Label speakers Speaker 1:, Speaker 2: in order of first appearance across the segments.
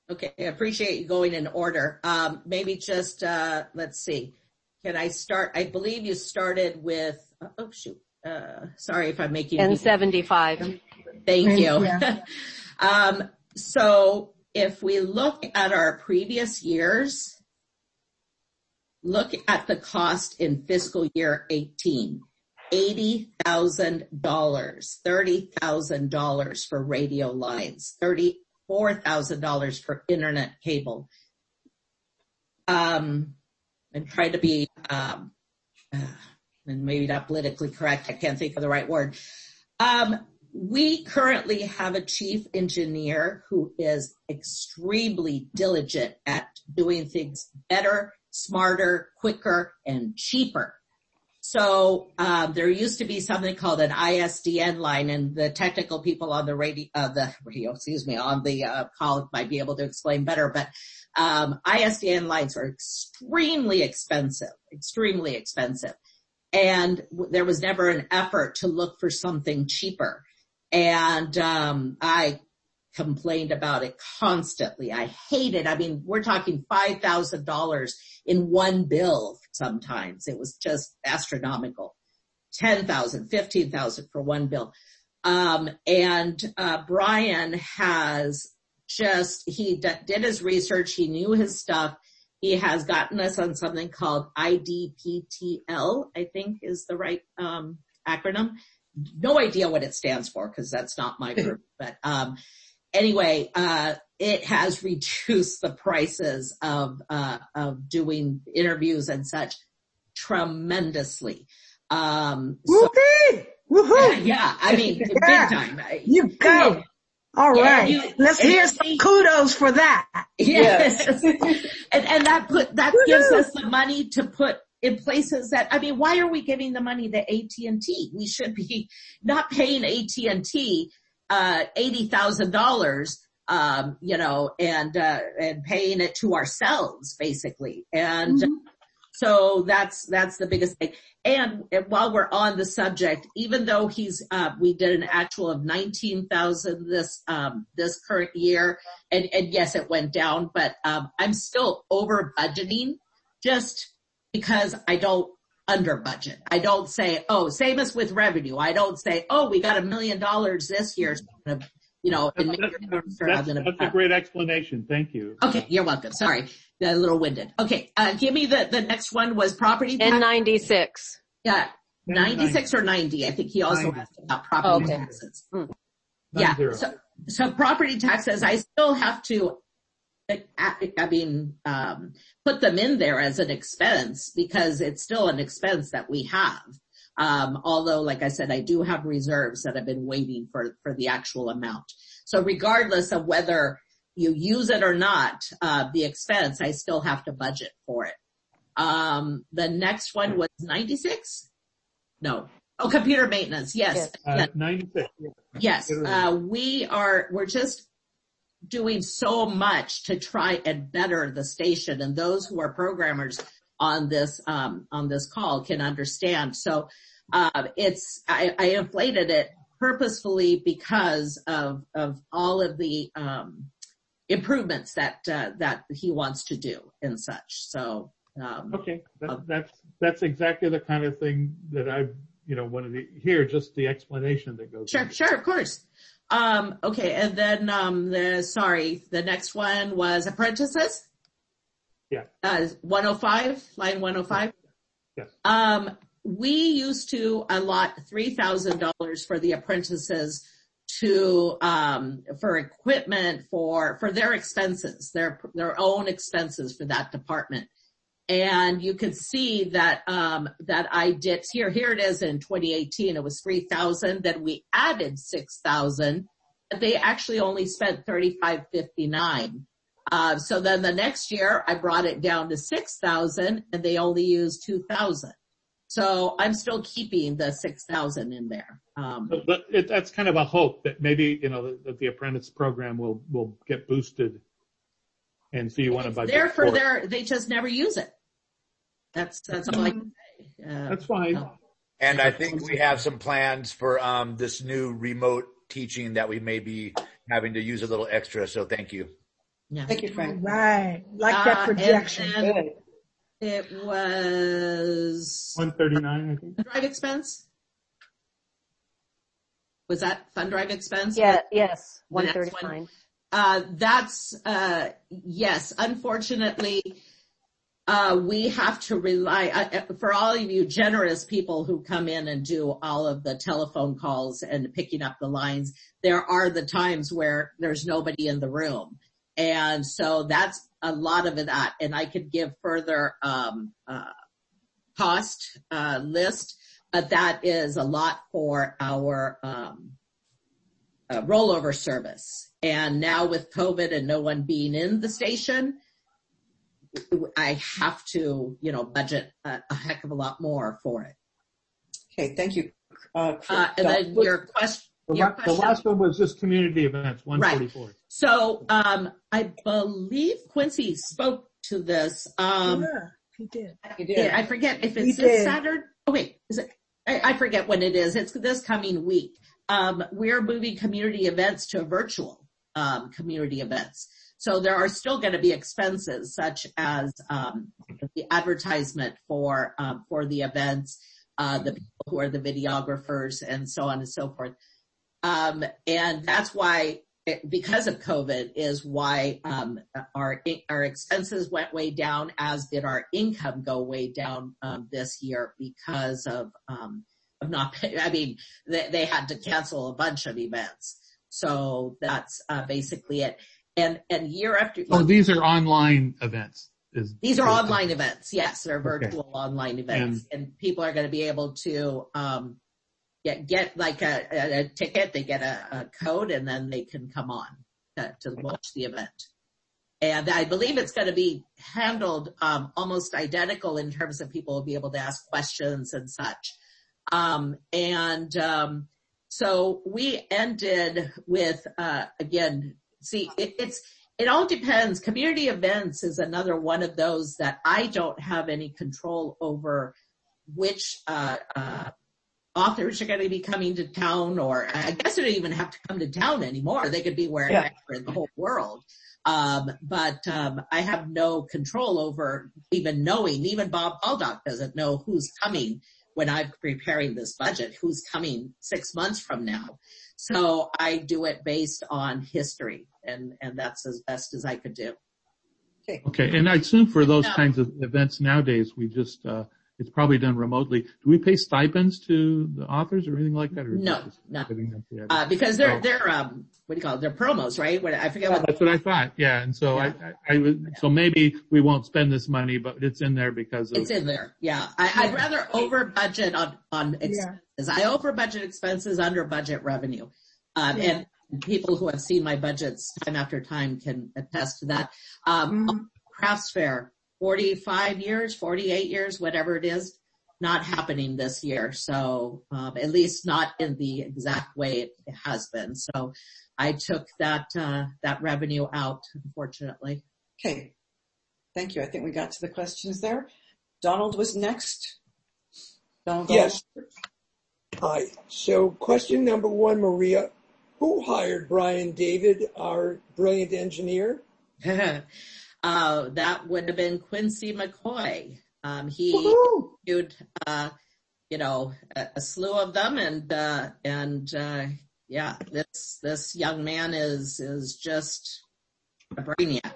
Speaker 1: Okay, I appreciate you going in order. Maybe just, let's see. Can I start? I believe you started with, oh shoot. Sorry if I'm making you.
Speaker 2: N75.
Speaker 1: Thank you. So if we look at our previous years, look at the cost in fiscal year 18. $80,000, $30,000 for radio lines, $34,000 for internet cable. I'm trying to be, and maybe not politically correct. I can't think of the right word. We currently have a chief engineer who is extremely diligent at doing things better, smarter, quicker, and cheaper. So there used to be something called an ISDN line, and the technical people on the on the call might be able to explain better. But ISDN lines are extremely expensive, and there was never an effort to look for something cheaper. And I complained about it constantly. I hate it. I mean, we're talking $5,000 in one bill sometimes. It was just astronomical. $10,000, $15,000 for one bill. And Brian has he did his research. He knew his stuff. He has gotten us on something called IDPTL, I think is the right acronym. No idea what it stands for because that's not my group. But anyway, it has reduced the prices of doing interviews and such tremendously.
Speaker 3: Whoopee! Woohoo!
Speaker 1: Yeah, I mean, big time.
Speaker 3: You go. All right. Let's hear some kudos for that.
Speaker 1: Yes. and that gives us the money to put in places that, I mean, why are we giving the money to AT&T? We should be not paying AT&T, $80,000, and paying it to ourselves, basically. And so that's the biggest thing. And while we're on the subject, even though we did an actual of 19,000 this current year, and yes, it went down, but, I'm still over budgeting just because I don't under budget. I don't say, same as with revenue. I don't say, we got $1 million this year. So I'm gonna,
Speaker 4: that's a great explanation. Thank you.
Speaker 1: Okay. You're welcome. Sorry. A little winded. Okay. Give me the next one was property tax.
Speaker 2: N96.
Speaker 1: Yeah. 96 or 90. I think he also asked about property taxes. Yeah. So property taxes, I still have to, put them in there as an expense because it's still an expense that we have. Although, like I said, I do have reserves that have been waiting for the actual amount. So regardless of whether you use it or not, the expense, I still have to budget for it. The next one was 96? No. Oh, computer maintenance. Yes.
Speaker 4: 96.
Speaker 1: Yes. We're just doing so much to try and better the station, and those who are programmers on this call can understand. So, I inflated it purposefully because of all of the, improvements that he wants to do and such. So,
Speaker 4: okay. That's exactly the kind of thing that I, wanted to hear, just the explanation that goes.
Speaker 1: Sure, of course. Okay. And then, the next one was apprentices.
Speaker 4: Yeah.
Speaker 1: 105, line 105.
Speaker 4: Yes.
Speaker 1: We used to allot $3,000 for the apprentices for equipment for their expenses, their own expenses for that department. And you could see that I did here it is in 2018, it was 3,000, then we added 6,000, but they actually only spent 3,559. So then the next year I brought it down to 6,000 and they only used 2,000. So I'm still keeping the 6,000 in there.
Speaker 4: But that's kind of a hope that maybe, that the apprentice program will get boosted. And so you want to budget
Speaker 1: they just never use it. That's all I can say.
Speaker 4: That's fine.
Speaker 5: And I think we have some plans for, this new remote teaching that we may be having to use a little extra. So thank you.
Speaker 1: Yeah.
Speaker 3: Thank you, Frank. Right. Like that projection.
Speaker 1: And it was
Speaker 4: 139, I think.
Speaker 1: Drive expense. Was that fund drive expense?
Speaker 2: Yeah, yes, 139.
Speaker 1: Yes, unfortunately, we have to rely, for all of you generous people who come in and do all of the telephone calls and picking up the lines, there are the times where there's nobody in the room. And so that's a lot of that. And I could give further, cost, list, but that is a lot for our, rollover service. And now with COVID and no one being in the station, I have to, budget a heck of a lot more for it.
Speaker 3: Okay, thank you.
Speaker 1: And then your question.
Speaker 4: The last one was just community events, 144.
Speaker 1: Right. So, I believe Quincy spoke to this.
Speaker 3: Yeah, he did.
Speaker 1: I forget if it's this Saturday. Oh wait, is it? I forget when it is. It's this coming week. We're moving community events to virtual, community events. So there are still going to be expenses such as, the advertisement for the events, the people who are the videographers and so on and so forth. And that's why, because of COVID is why, our expenses went way down, as did our income go way down, this year because of not, they had to cancel a bunch of events. So that's, basically it. And year after year.
Speaker 4: Oh, these are online events.
Speaker 1: These are online events. Yes, they're virtual online events. And people are going to be able to, get like a ticket, they get a code, and then they can come on to watch the event. And I believe it's going to be handled almost identical in terms of people will be able to ask questions and such. So we ended with again, see, it all depends. Community events is another one of those that I don't have any control over which authors are going to be coming to town, or I guess they don't even have to come to town anymore. They could be wherever in the whole world. But I have no control over even knowing. Even Bob Baldock doesn't know who's coming when I'm preparing this budget, who's coming 6 months from now. So I do it based on history, and that's as best as I could do.
Speaker 4: Okay. And I assume for those kinds of events nowadays, we just, it's probably done remotely. Do we pay stipends to the authors or anything like that? Or
Speaker 1: no. Because they're what do you call it? They're promos, right? I forget what.
Speaker 4: That's what I thought. Yeah. And so so maybe we won't spend this money, but it's in there because
Speaker 1: it's in there. Yeah. I'd rather over budget on expenses. I over budget expenses, under budget revenue. And people who have seen my budgets time after time can attest to that. Crafts Fair, 45 years, 48 years, whatever it is, not happening this year. So, at least not in the exact way it has been. So I took that revenue out, unfortunately.
Speaker 3: Okay. Thank you. I think we got to the questions there. Donald was next. Donald.
Speaker 6: Yes. Hi. So question number one, Maria, who hired Brian David, our brilliant engineer?
Speaker 1: That would have been Quincy McCoy. He interviewed, a slew of them, and this young man is just a brainiac.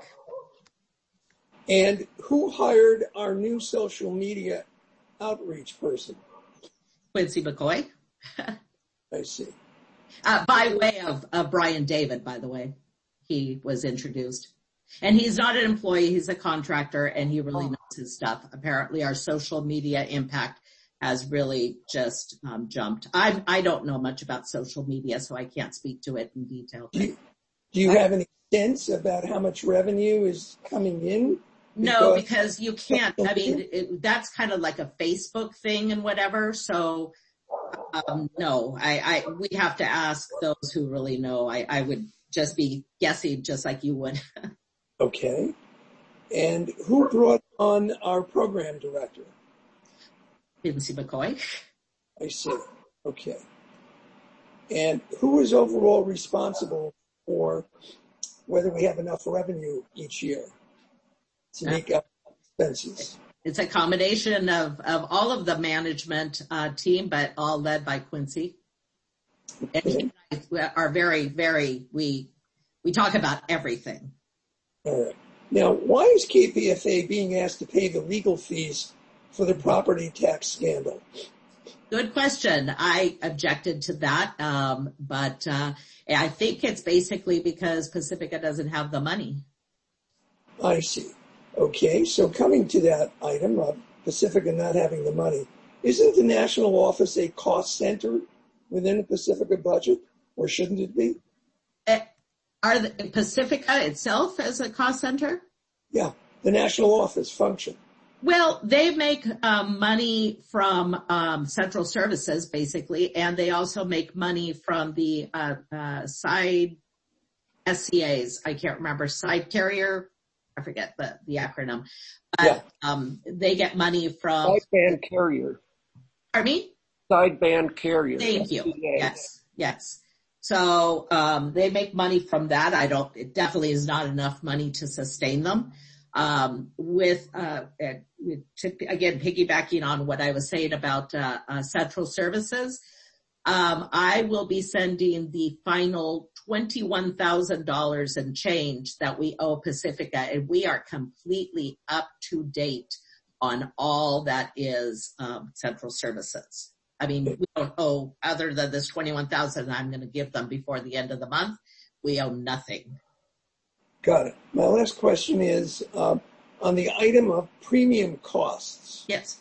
Speaker 6: And who hired our new social media outreach person?
Speaker 1: Quincy McCoy.
Speaker 6: I see.
Speaker 1: By way of Brian David, by the way, he was introduced. And he's not an employee, he's a contractor, and he really knows his stuff. Apparently our social media impact has really just jumped. I don't know much about social media, so I can't speak to it in detail.
Speaker 6: Do you have any sense about how much revenue is coming in?
Speaker 1: No, because you can't. I mean, that's kind of like a Facebook thing and whatever. So, no, we have to ask those who really know. I would just be guessing just like you would.
Speaker 6: Okay. And who brought on our program director?
Speaker 1: Quincy McCoy.
Speaker 6: I see. Okay. And who is overall responsible for whether we have enough revenue each year to make up expenses.
Speaker 1: It's a combination of all of the management team, but all led by Quincy. And you guys are very, very, we talk about everything.
Speaker 6: All right. Now, why is KPFA being asked to pay the legal fees for the property tax scandal?
Speaker 1: Good question. I objected to that, but I think it's basically because Pacifica doesn't have the money.
Speaker 6: I see. Okay, so coming to that item of Pacifica not having the money, isn't the national office a cost center within the Pacifica budget, or shouldn't it be?
Speaker 1: Are the Pacifica itself as a cost center?
Speaker 6: Yeah, the national office function.
Speaker 1: Well, they make money from central services, basically, and they also make money from the side SCAs. I can't remember, side carrier. I forget the acronym. But they get money from...
Speaker 7: Sideband carrier.
Speaker 1: Pardon me?
Speaker 7: Sideband carrier.
Speaker 1: Thank you. Yes. So they make money from that. It definitely is not enough money to sustain them. Again, piggybacking on what I was saying about central services, I will be sending the final $21,000 and change that we owe Pacifica, and we are completely up to date on all that is central services. I mean, we don't owe, other than this $21,000 I'm going to give them before the end of the month, we owe nothing.
Speaker 6: Got it. My last question is on the item of premium costs.
Speaker 1: Yes.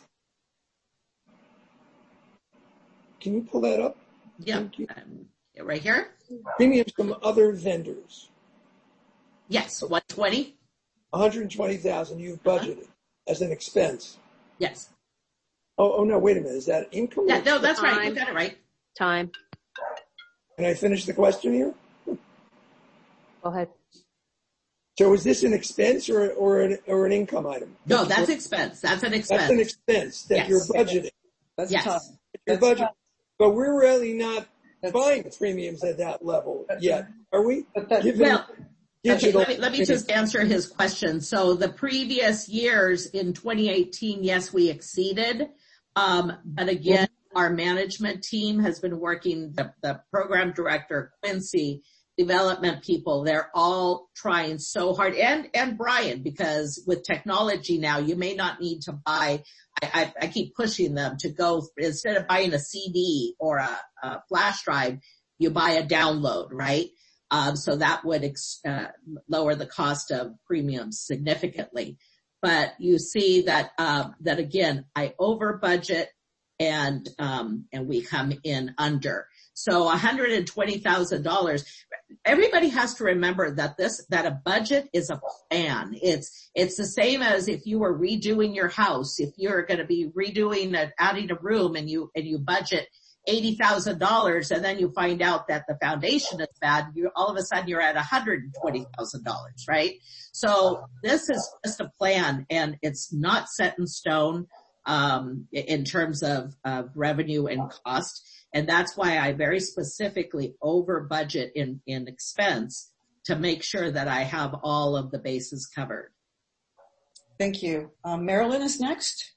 Speaker 6: Can you pull that up?
Speaker 1: Yeah. Right here?
Speaker 6: Premiums from other vendors.
Speaker 1: Yes. 120?
Speaker 6: $120,000 you've budgeted as an expense.
Speaker 1: Yes.
Speaker 6: Oh, no, wait a minute. Is that income?
Speaker 1: Yeah, no, that's right. You got it right.
Speaker 2: Time.
Speaker 6: Can I finish the question here?
Speaker 2: Go ahead.
Speaker 6: So is this an expense or an income item?
Speaker 1: No, that's expense. That's an expense.
Speaker 6: That's an expense that you're budgeting.
Speaker 3: That's
Speaker 1: yes.
Speaker 3: tough.
Speaker 6: You're budgeting. But we're really not buying premiums at that level yet, are we?
Speaker 1: Okay, let me just answer his question. So the previous years in 2018, yes, we exceeded. But again, our management team has been working, the program director, Quincy, development people, they're all trying so hard. And Brian, because with technology now, you may not need to buy, I keep pushing them to go, instead of buying a CD or a flash drive, you buy a download, right? So that would lower the cost of premiums significantly. But you see that again, I over budget and we come in under. So $120,000. Everybody has to remember that that a budget is a plan. It's the same as if you were redoing your house. If you're going to be adding a room and you budget $80,000 and then you find out that the foundation is bad, all of a sudden you're at $120,000, right? So this is just a plan and it's not set in stone, in terms of revenue and cost. And that's why I very specifically over budget in expense to make sure that I have all of the bases covered.
Speaker 3: Thank you. Marilyn is next.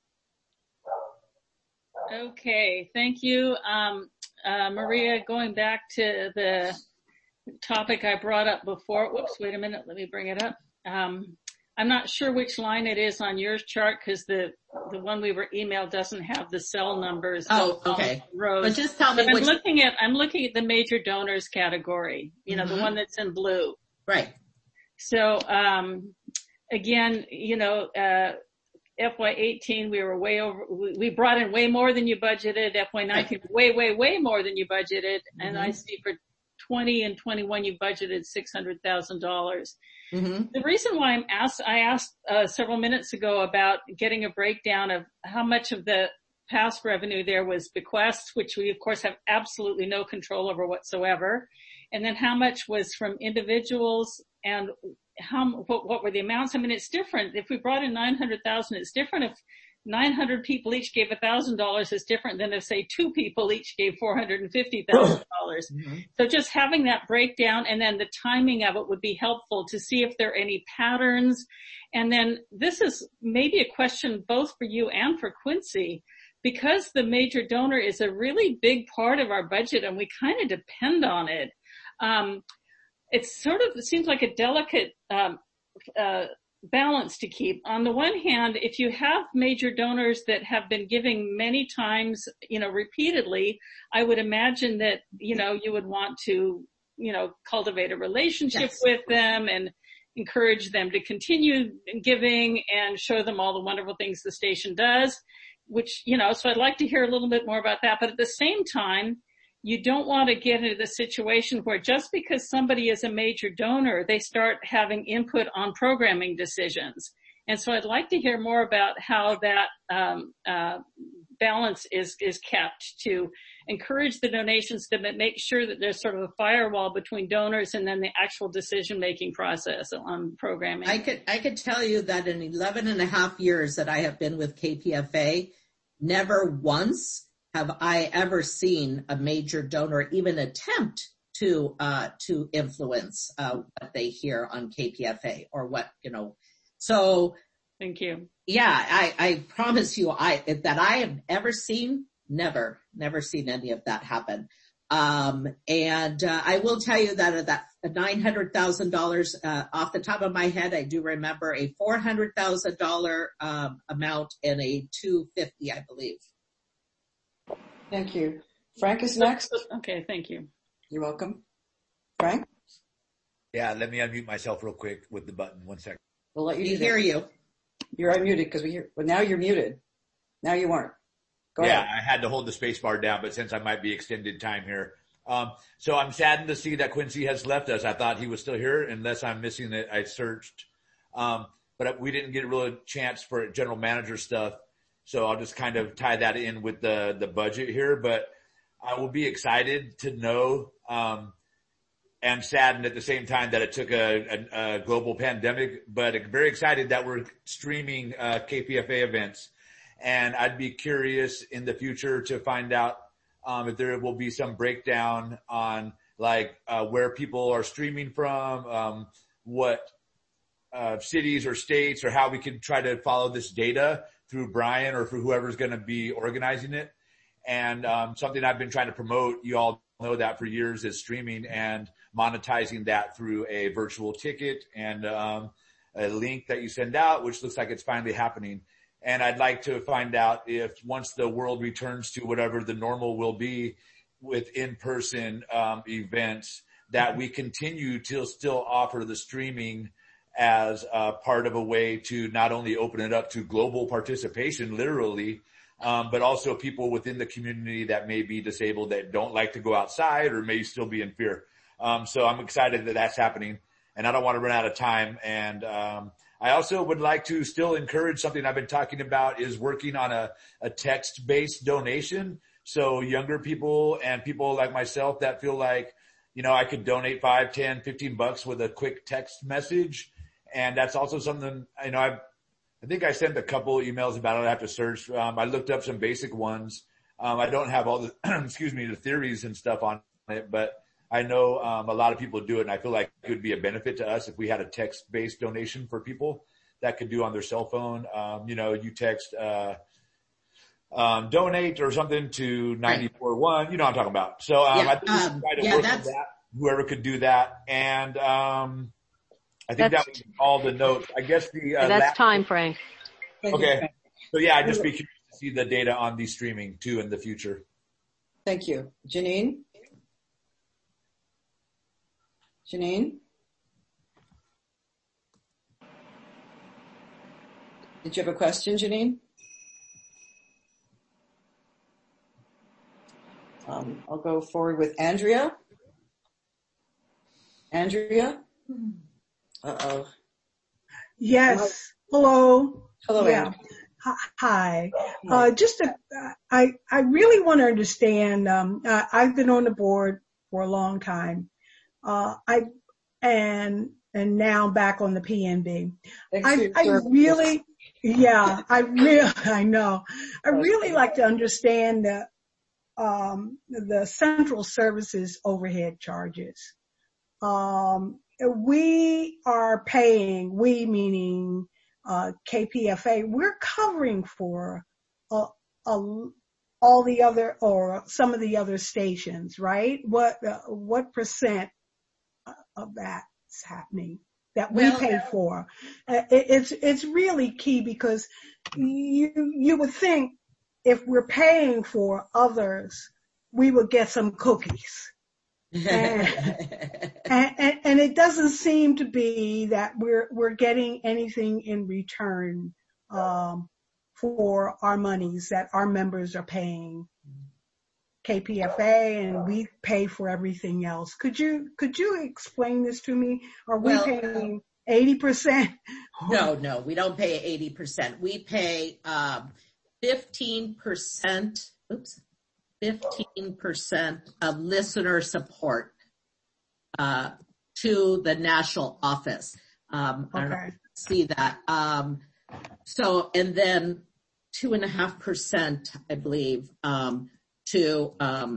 Speaker 8: Okay, thank you. Maria, going back to the topic I brought up before. Whoops, wait a minute. Let me bring it up. I'm not sure which line it is on your chart because the one we were emailed doesn't have the cell numbers.
Speaker 1: Oh, okay.
Speaker 8: Rows.
Speaker 1: But just tell me
Speaker 8: I'm looking at the major donors category, the one that's in blue.
Speaker 1: Right.
Speaker 8: So, again, FY18, we were way over, we brought in way more than you budgeted. FY19, way, way, way more than you budgeted. And I see for 20 and 21, you budgeted $600,000. The reason why I asked several minutes ago about getting a breakdown of how much of the past revenue there was bequests, which we of course have absolutely no control over whatsoever. And then how much was from individuals and what were the amounts? I mean, it's different. If we brought in $900,000, it's different if 900 people each gave $1,000 is different than if, say, 2 people each gave $450,000. So just having that breakdown and then the timing of it would be helpful to see if there are any patterns. And then this is maybe a question both for you and for Quincy, because the major donor is a really big part of our budget and we kind of depend on it. It seems like a delicate balance to keep. On the one hand, if you have major donors that have been giving many times, repeatedly, I would imagine that, you would want to, cultivate a relationship with them and encourage them to continue giving and show them all the wonderful things the station does, which, so I'd like to hear a little bit more about that. But at the same time, you don't want to get into the situation where just because somebody is a major donor, they start having input on programming decisions. And so I'd like to hear more about how that balance is kept to encourage the donations to make sure that there's sort of a firewall between donors and then the actual decision-making process on programming.
Speaker 1: I could tell you that in 11 and a half years that I have been with KPFA, never once have I ever seen a major donor even attempt to influence what they hear on KPFA or what, So
Speaker 8: thank you.
Speaker 1: Yeah, I promise you that I have ever seen, never seen any of that happen. And I will tell you that of that $900,000 off the top of my head, I do remember a $400,000 amount and a $250,000, I believe.
Speaker 3: Thank you. Frank is next.
Speaker 8: Okay, thank you.
Speaker 3: You're welcome. Frank?
Speaker 5: Yeah, let me unmute myself real quick with the button. 1 second.
Speaker 3: We'll let you
Speaker 1: hear you.
Speaker 3: You're unmuted because well, now you're muted. Now you weren't. Go ahead.
Speaker 5: I had to hold the space bar down, but since I might be extended time here. So I'm saddened to see that Quincy has left us. I thought he was still here, unless I'm missing it. I searched. But we didn't get a real chance for general manager stuff. So I'll just kind of tie that in with the budget here, but I will be excited to know, and saddened at the same time that it took a global pandemic, but very excited that we're streaming, KPFA events. And I'd be curious in the future to find out, if there will be some breakdown on where people are streaming from, what, cities or states, or how we can try to follow this data through Brian or for whoever's going to be organizing it. And something I've been trying to promote, you all know that for years, is streaming and monetizing that through a virtual ticket and a link that you send out, which looks like it's finally happening. And I'd like to find out if once the world returns to whatever the normal will be with in-person events, that we continue to still offer the streaming as part of a way to not only open it up to global participation, literally, but also people within the community that may be disabled, that don't like to go outside or may still be in fear. So I'm excited that that's happening, and I don't want to run out of time. And I also would like to still encourage something I've been talking about, is working on a text-based donation. So younger people and people like myself that feel like, I could donate $5, $10, $15 with a quick text message. And that's also something, I think I sent a couple emails about it. I have to search. I looked up some basic ones. I don't have all the, the theories and stuff on it, but I know a lot of people do it, and I feel like it would be a benefit to us if we had a text-based donation for people that could do on their cell phone. You text donate or something to 941. You know what I'm talking about. So I think we should try to work on that. Whoever could do that, and I think that was all the notes. I guess
Speaker 2: that's time, Frank.
Speaker 5: Okay. So I'd just be curious to see the data on the streaming too in the future.
Speaker 3: Thank you. Janine? Janine? Did you have a question, Janine? I'll go forward with Andrea. Andrea? Uh-oh.
Speaker 9: Yes. Hello.
Speaker 3: Hello, Andrea.
Speaker 9: Hi. I really want to understand, I've been on the board for a long time. And now back on the PNB. I Yeah, I know. I really like to understand the central services overhead charges. We are paying, we meaning KPFA, we're covering for all the other, or some of the other stations, right? What percent of that's happening that we pay for? It's really key, because you would think if we're paying for others, we would get some cookies. And it doesn't seem to be that we're getting anything in return for our monies that our members are paying KPFA, and we pay for everything else. Could you explain this to me? Are we paying 80%?
Speaker 1: No, we don't pay 80%. We pay 15%. 15% of listener support to the national office. I don't know if you see that. So, and then 2.5%, I believe, to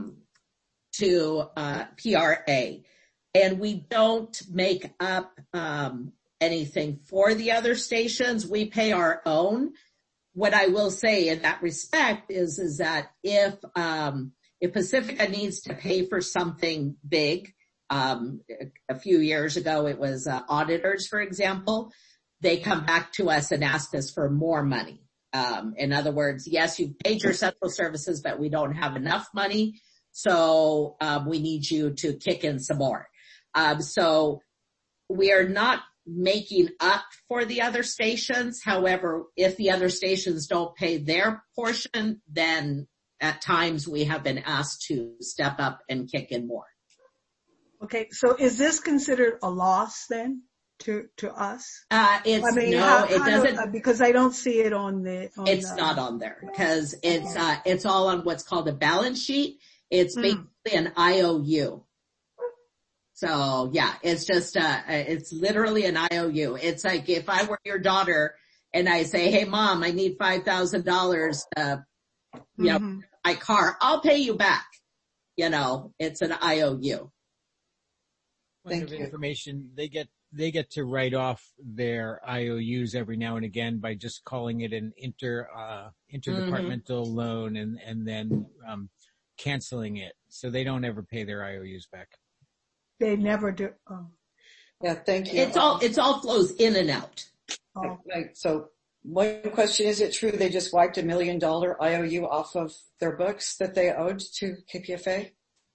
Speaker 1: PRA. And we don't make up anything for the other stations. We pay our own. What I will say in that respect is that if Pacifica needs to pay for something big, a few years ago it was auditors, for example, they come back to us and ask us for more money. In other words, yes, you've paid your central services, but we don't have enough money, so we need you to kick in some more. So we are not making up for the other stations. However, if the other stations don't pay their portion, then at times we have been asked to step up and kick in more.
Speaker 9: Okay, so is this considered a loss then to us?
Speaker 1: It doesn't,
Speaker 9: because I don't see it on the.
Speaker 1: Not on there, because it's all on what's called a balance sheet. It's basically an IOU. So yeah, it's just, it's literally an IOU. It's like if I were your daughter and I say, hey mom, I need $5,000, my car, I'll pay you back. It's an IOU.
Speaker 10: Point of information, they get to write off their IOUs every now and again by just calling it an interdepartmental loan and then canceling it. So they don't ever pay their IOUs back.
Speaker 9: They never do. Oh.
Speaker 3: Yeah, thank you.
Speaker 1: It's all flows in and out.
Speaker 9: Oh.
Speaker 3: Right. So one question, is it true they just wiped $1 million IOU off of their books that they owed to KPFA?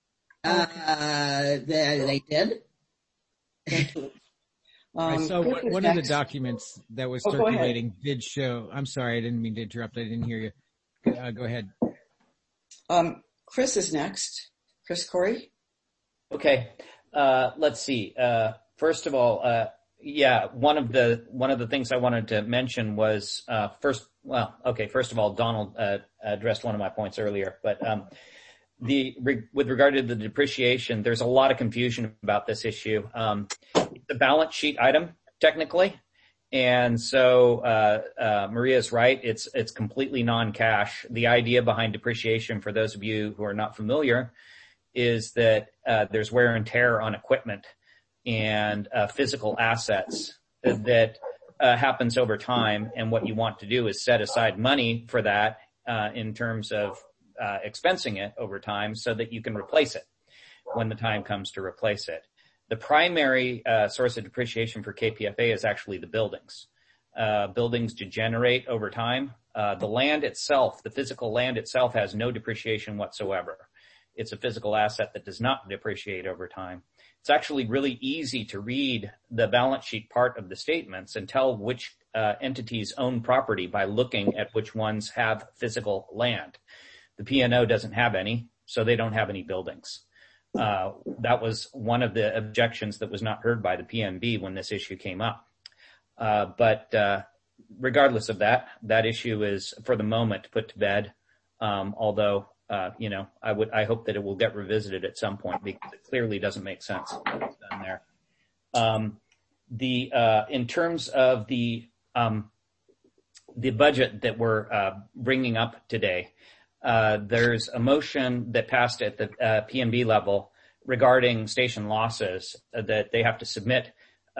Speaker 1: They did.
Speaker 3: Thank you.
Speaker 10: I saw one of the documents that was circulating did show, I'm sorry, I didn't mean to interrupt. I didn't hear you. Go ahead.
Speaker 3: Chris is next. Chris Corey.
Speaker 11: Okay. Let's see. First of all, one of the things I wanted to mention was, first of all, Donald, addressed one of my points earlier, but, with regard to the depreciation, there's a lot of confusion about this issue. It's a balance sheet item, technically. And so, Maria's right. It's completely non-cash. The idea behind depreciation, for those of you who are not familiar, is that there's wear and tear on equipment and physical assets that happens over time. And what you want to do is set aside money for that in terms of expensing it over time so that you can replace it when the time comes to replace it. The primary source of depreciation for KPFA is actually the buildings. Buildings degenerate over time. The land itself, the physical land itself, has no depreciation whatsoever. It's a physical asset that does not depreciate over time. It's actually really easy to read the balance sheet part of the statements and tell which entities own property by looking at which ones have physical land. The P&O doesn't have any, so they don't have any buildings. That was one of the objections that was not heard by the PNB when this issue came up. But regardless of that issue is, for the moment, put to bed, although I hope that it will get revisited at some point because it clearly doesn't make sense what's done there. In terms of the the budget that we're bringing up today, there's a motion that passed at the PNB level regarding station losses that they have to submit.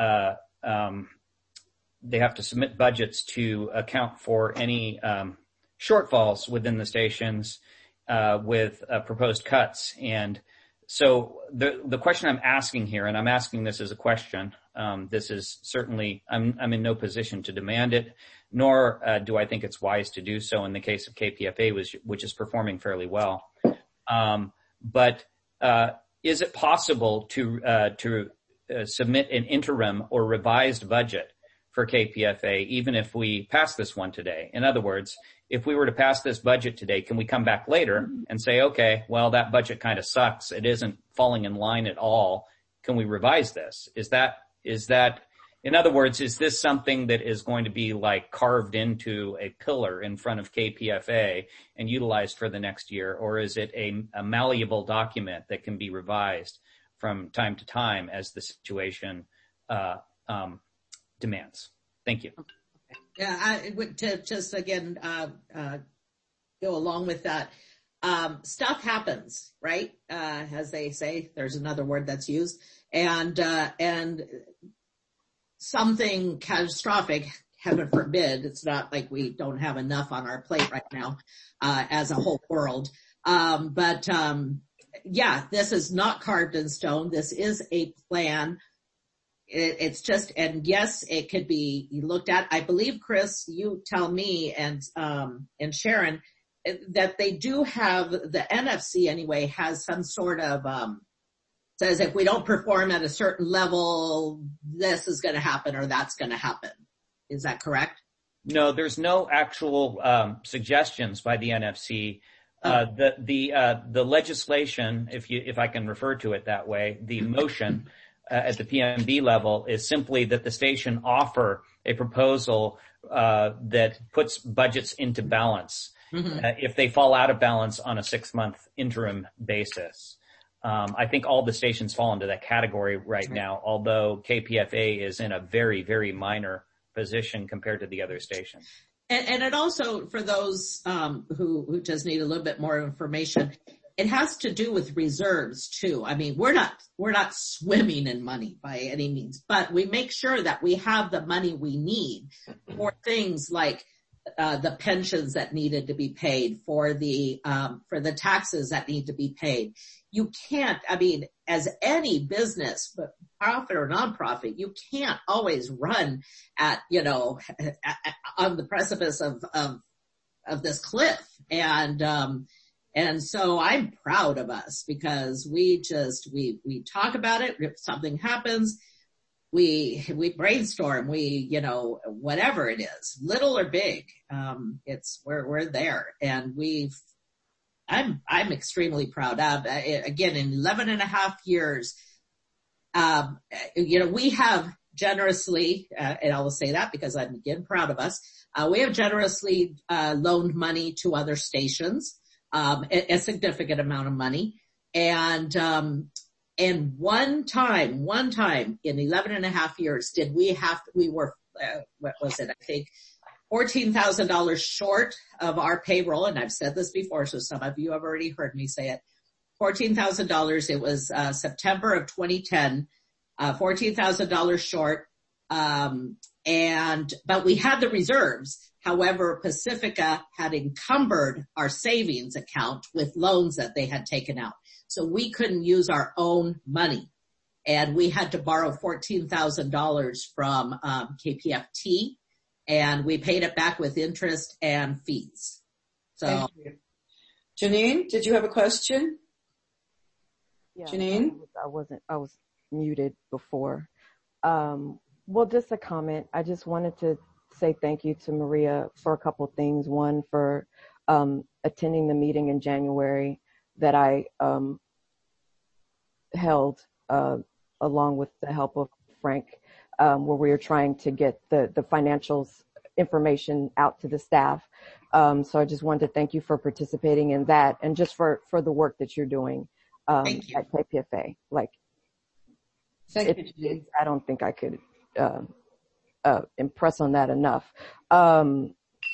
Speaker 11: They have to submit budgets to account for any shortfalls within the stations with proposed cuts. And so the question I'm asking here, and I'm asking this as a question, this is certainly, I'm in no position to demand it, nor do I think it's wise to do so in the case of KPFA, which is performing fairly well. But is it possible to submit an interim or revised budget for KPFA, even if we pass this one today? In other words, if we were to pass this budget today, can we come back later and say, okay, well, that budget kind of sucks. It isn't falling in line at all. Can we revise this? Is that, in other words, is this something that is going to be like carved into a pillar in front of KPFA and utilized for the next year? Or is it a malleable document that can be revised from time to time as the situation demands? Thank you.
Speaker 1: Yeah, I would to just again go along with that. Stuff happens, right? As they say, there's another word that's used, and something catastrophic, heaven forbid. It's not like we don't have enough on our plate right now as a whole world. But yeah, this is not carved in stone. This is a plan. It's just, and yes, it could be looked at. I believe, Chris, you tell me and Sharon that they do have, the NFC anyway has some sort of, says if we don't perform at a certain level, this is going to happen or that's going to happen. Is that correct?
Speaker 11: No, there's no actual suggestions by the NFC. The legislation, if I can refer to it that way, the motion at the PNB level is simply that the station offer a proposal that puts budgets into balance if they fall out of balance on a 6-month interim basis. I think all the stations fall into that category right now, although KPFA is in a very, very minor position compared to the other stations.
Speaker 1: And it also, for those who just need a little bit more information, it has to do with reserves too. I mean, we're not swimming in money by any means, but we make sure that we have the money we need for things like the pensions that needed to be paid, for the taxes that need to be paid. You can't, I mean, as any business, but profit or nonprofit, you can't always run at, on the precipice of this cliff. And so I'm proud of us because we talk about it. If something happens, we brainstorm, whatever it is, little or big, we're there. And I'm extremely proud of, again, in 11 and a half years, we have generously, and I will say that because I'm again proud of us, we have generously, loaned money to other stations, a significant amount of money. And one time in 11 and a half years we were, what was it? I think $14,000 short of our payroll. And I've said this before, so some of you have already heard me say it. $14,000. It was, September of 2010, $14,000 short. But we had the reserves. However, Pacifica had encumbered our savings account with loans that they had taken out. So we couldn't use our own money. And we had to borrow $14,000 from KPFT, and we paid it back with interest and fees. So,
Speaker 3: thank you. Janine, did you have a question?
Speaker 2: Yeah,
Speaker 3: Janine?
Speaker 2: I was muted before. Well, just a comment. I just wanted to say thank you to Maria for a couple of things. One, for attending the meeting in January that I held along with the help of Frank, where we were trying to get the financials information out to the staff. So I just wanted to thank you for participating in that and just for the work that you're doing at KPFA.
Speaker 3: Thank you.
Speaker 2: I don't think I could impress on that enough.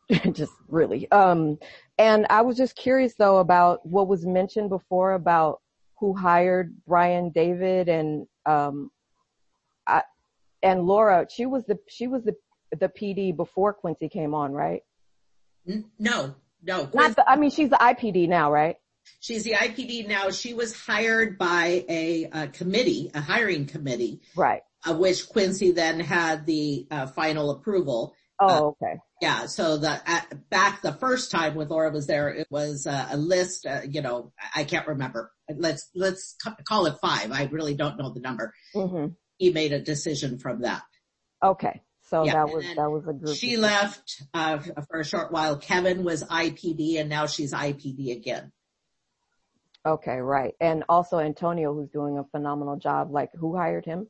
Speaker 2: just really. And I was just curious though about what was mentioned before about who hired Brian David and Laura. She was the PD before Quincy came on, right?
Speaker 1: No.
Speaker 2: She's the IPD now, right?
Speaker 1: She's the IPD now. She was hired by a hiring committee.
Speaker 2: Right.
Speaker 1: Of which Quincy then had the final approval.
Speaker 2: Oh, okay.
Speaker 1: Yeah. So back the first time when Laura was there, it was a list, I can't remember. Let's call it 5. I really don't know the number.
Speaker 2: Mm-hmm.
Speaker 1: He made a decision from that.
Speaker 2: Okay. So
Speaker 1: yeah.
Speaker 2: that was a group.
Speaker 1: She left, for a short while. Kevin was IPD and now she's IPD again.
Speaker 2: Okay. Right. And also Antonio, who's doing a phenomenal job. Like, who hired him?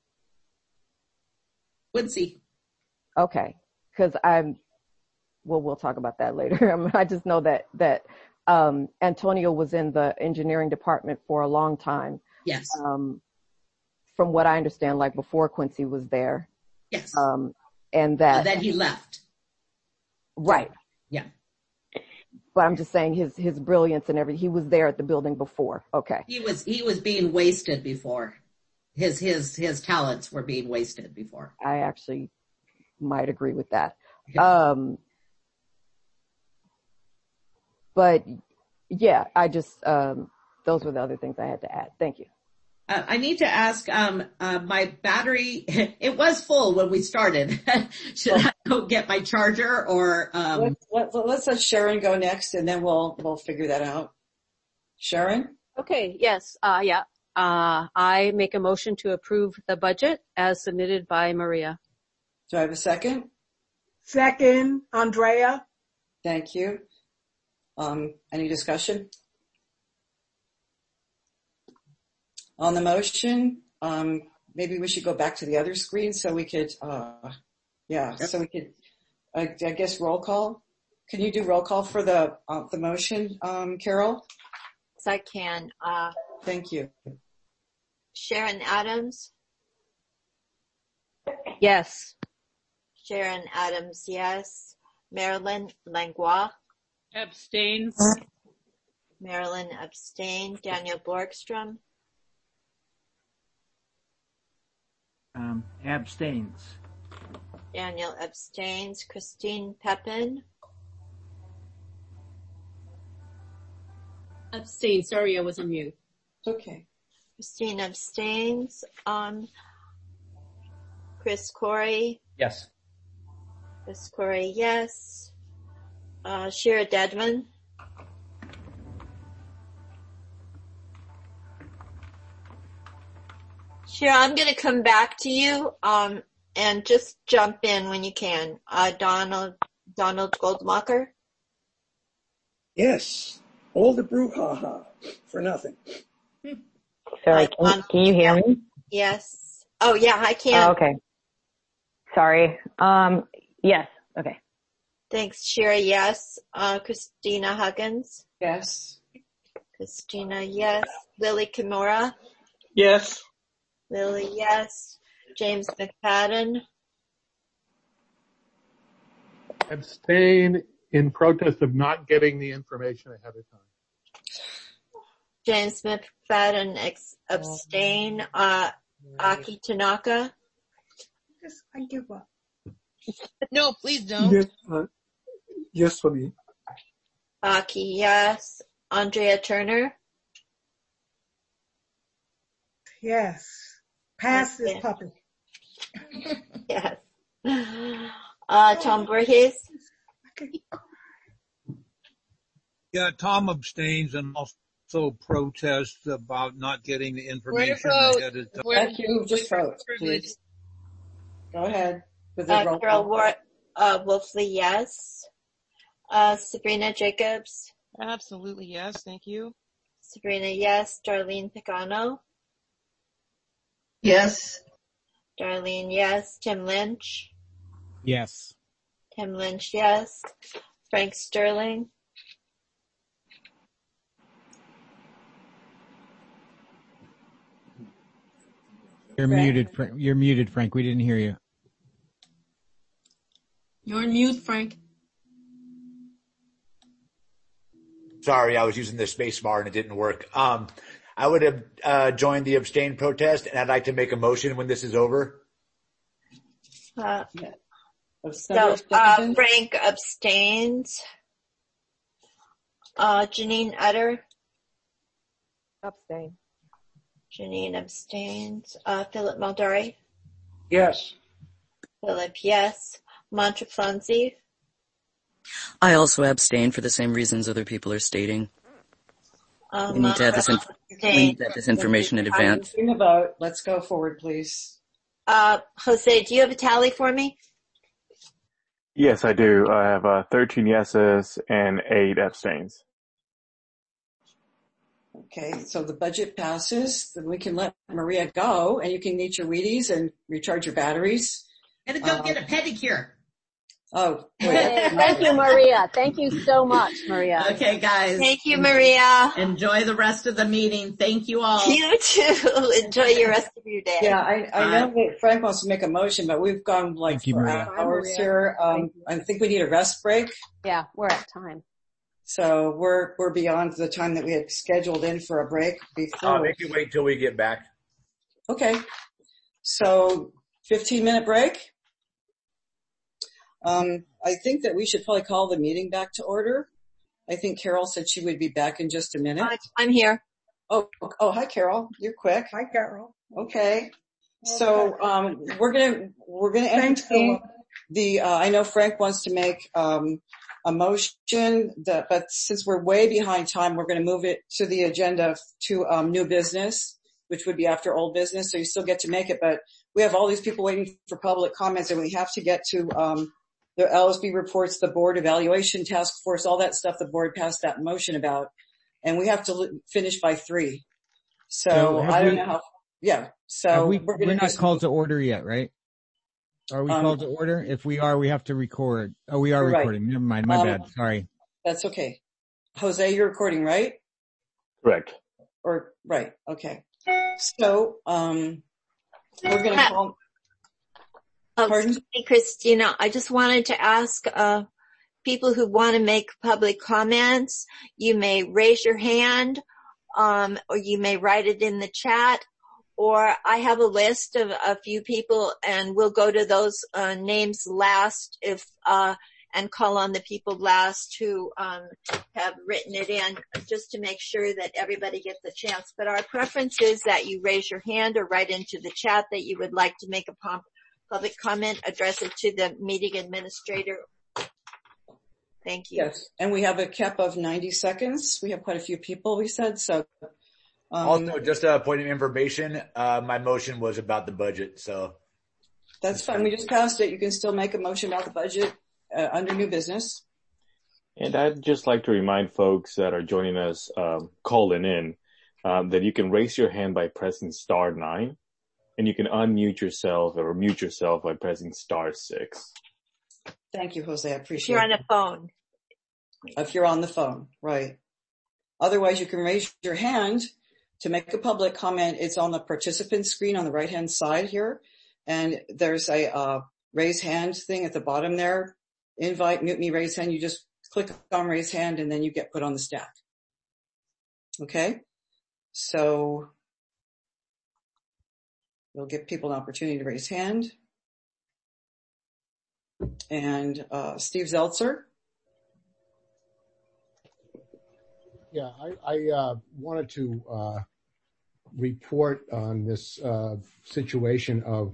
Speaker 1: Quincy.
Speaker 2: Okay. Cause we'll talk about that later. I just know that Antonio was in the engineering department for a long time.
Speaker 1: Yes.
Speaker 2: From what I understand, like before Quincy was there.
Speaker 1: Yes.
Speaker 2: And that.
Speaker 1: Then he left.
Speaker 2: Right.
Speaker 1: Yeah.
Speaker 2: But I'm just saying his brilliance and everything, he was there at the building before. Okay.
Speaker 1: He was being wasted before. His talents were being wasted before.
Speaker 2: I actually might agree with that. But yeah, I just, those were the other things I had to add. Thank you.
Speaker 1: I need to ask, my battery, it was full when we started. Should I go get my charger or,
Speaker 3: Let's let Sharon go next and then we'll figure that out. Sharon?
Speaker 12: Okay. Yes. Yeah. I make a motion to approve the budget as submitted by Maria.
Speaker 3: Do I have a second?
Speaker 9: Second, Andrea.
Speaker 3: Thank you. Any discussion? On the motion, maybe we should go back to the other screen so we could, so we could, I guess roll call. Can you do roll call for the motion, Carol?
Speaker 13: Yes, I can.
Speaker 3: Thank you.
Speaker 13: Sharon Adams.
Speaker 12: Yes.
Speaker 13: Sharon Adams, yes. Marilyn Langlois.
Speaker 8: Abstains.
Speaker 13: Marilyn abstained. Daniel Borgstrom.
Speaker 14: Abstains.
Speaker 13: Daniel abstains. Christine Pepin.
Speaker 15: Abstain. Sorry, I was on mute.
Speaker 3: Okay.
Speaker 13: Christine abstains. Chris Corey.
Speaker 11: Yes.
Speaker 13: Chris Corey, yes. Shira Dedman. Shira, I'm going to come back to you, and just jump in when you can. Donald Goldmacher.
Speaker 6: Yes. All the brouhaha for nothing.
Speaker 16: Sorry, can you hear me?
Speaker 13: Yes. Oh yeah, I can.
Speaker 16: Oh, okay. Sorry. Yes. Okay.
Speaker 13: Thanks, Shira. Yes. Christina Huggins.
Speaker 3: Yes.
Speaker 13: Christina, yes. Lily Kimura.
Speaker 7: Yes.
Speaker 13: Lily, yes. James McFadden.
Speaker 4: Abstain in protest of not getting the information ahead of time.
Speaker 13: James McFadden abstain. Aki Tanaka.
Speaker 9: I give up.
Speaker 15: No, please don't.
Speaker 17: Yes, for me.
Speaker 13: Aki, yes. Andrea Turner.
Speaker 9: Yes. Pass this puppy.
Speaker 13: Yes. Tom Voorhees.
Speaker 18: Yeah, Tom abstains and also protests about not getting the information ahead of time.
Speaker 3: Thank you. Just vote, please. Go ahead.
Speaker 13: Carol Wolfley, yes. Sabrina Jacobs.
Speaker 15: Absolutely, yes. Thank you.
Speaker 13: Sabrina, yes. Darlene Picano.
Speaker 1: Yes.
Speaker 13: Darlene, yes. Tim Lynch.
Speaker 10: Yes.
Speaker 13: Tim Lynch, yes. Frank Sterling.
Speaker 10: You're muted, Frank. You're muted, Frank. We didn't hear you.
Speaker 15: You're on mute, Frank.
Speaker 5: Sorry, I was using the space bar and it didn't work. I would have joined the abstain protest, and I'd like to make a motion when this is over.
Speaker 13: Frank abstains. Janine Utter.
Speaker 2: Abstain.
Speaker 13: Janine abstains. Philip Maldari.
Speaker 7: Yes.
Speaker 13: Philip, yes. Monteflonzi.
Speaker 14: I also abstain for the same reasons other people are stating. We need to have this information in advance.
Speaker 3: I'm a vote. Let's go forward, please.
Speaker 13: Jose, do you have a tally for me?
Speaker 19: Yes, I do. I have 13 yeses and 8 abstains.
Speaker 3: Okay, so the budget passes. Then we can let Maria go, and you can eat your Wheaties and recharge your batteries.
Speaker 1: And go get a pedicure.
Speaker 3: Oh,
Speaker 12: thank you, Maria. Thank you so much, Maria.
Speaker 1: Okay, guys.
Speaker 13: Thank you, Maria.
Speaker 1: Enjoy the rest of the meeting. Thank you all.
Speaker 13: You too. Enjoy your rest of your day.
Speaker 3: Yeah, I know that Frank wants to make a motion, but we've gone like 4 hours here. I think we need a rest break.
Speaker 12: Yeah, we're at time.
Speaker 3: So we're beyond the time that we had scheduled in for a break before.
Speaker 5: Make you wait till we get back.
Speaker 3: Okay. So 15-minute break. I think that we should probably call the meeting back to order. I think Carol said she would be back in just a minute.
Speaker 13: I'm here.
Speaker 3: Oh, hi, Carol. You're quick.
Speaker 9: Hi, Carol.
Speaker 3: Okay. So, we're gonna entertain I know Frank wants to make, a motion but since we're way behind time, we're going to move it to the agenda to, new business, which would be after old business. So you still get to make it, but we have all these people waiting for public comments, and we have to get to, the LSB reports, the board evaluation task force, all that stuff the board passed that motion about. And we have to finish by 3. So I don't know how, yeah. So
Speaker 10: we're not called to order yet, right? Are we called to order? If we are, we have to record. Oh, we are recording. Right. Never mind. My bad. Sorry.
Speaker 3: That's okay. Jose, you're recording, right?
Speaker 19: Correct.
Speaker 3: Or, right. Okay. So, we're going to call. Pardon?
Speaker 13: Hey, Christina, I just wanted to ask, people who want to make public comments, you may raise your hand, or you may write it in the chat, or I have a list of a few people, and we'll go to those, names last and call on the people last who, have written it in, just to make sure that everybody gets a chance. But our preference is that you raise your hand or write into the chat that you would like to make a public comment, address it to the meeting administrator. Thank you.
Speaker 3: Yes, and we have a cap of 90 seconds. We have quite a few people, we said, so.
Speaker 5: Also, just a point of information, my motion was about the budget, so.
Speaker 3: That's fine. We just passed it. You can still make a motion about the budget under new business.
Speaker 19: And I'd just like to remind folks that are joining us, calling in, that you can raise your hand by pressing *9. And you can unmute yourself or mute yourself by pressing *6.
Speaker 3: Thank you, Jose. I appreciate it.
Speaker 13: If you're on the phone.
Speaker 3: If you're on the phone, right. Otherwise, you can raise your hand to make a public comment. It's on the participant screen on the right-hand side here. And there's a raise hand thing at the bottom there. Invite, mute me, raise hand. You just click on raise hand, and then you get put on the stack. Okay? So we'll give people an opportunity to raise hand. And Steve Zeltzer.
Speaker 20: Yeah, I wanted to report on this situation of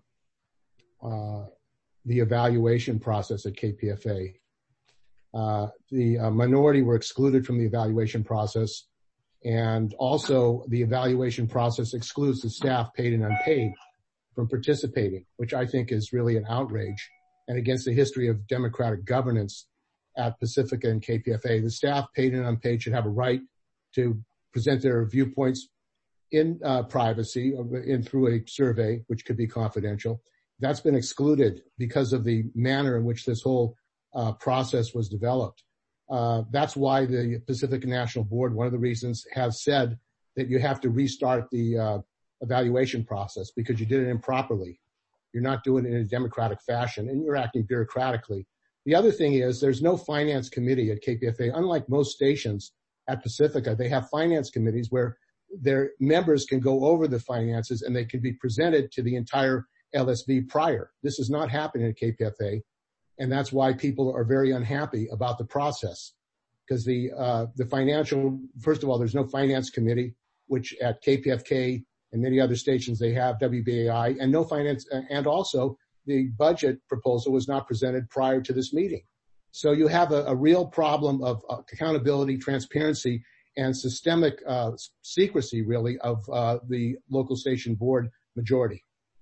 Speaker 20: the evaluation process at KPFA. The minority were excluded from the evaluation process, and also the evaluation process excludes the staff, paid and unpaid, from participating, which I think is really an outrage and against the history of democratic governance at Pacifica and KPFA. The staff, paid and unpaid, should have a right to present their viewpoints in privacy through a survey, which could be confidential. That's been excluded because of the manner in which this whole process was developed. That's why the Pacifica National Board, one of the reasons, has said that you have to restart the evaluation process because you did it improperly. You're not doing it in a democratic fashion, and you're acting bureaucratically. The other thing is there's no finance committee at KPFA. Unlike most stations, at Pacifica. They have finance committees where their members can go over the finances and they can be presented to the entire LSB prior. This is not happening at KPFA, and that's why people are very unhappy about the process. Because the financial, first of all, there's no finance committee, which at KPFK and many other stations they have, WBAI, and no finance, and also the budget proposal was not presented prior to this meeting. So you have a real problem of accountability, transparency, and systemic secrecy, really, of the local station board majority.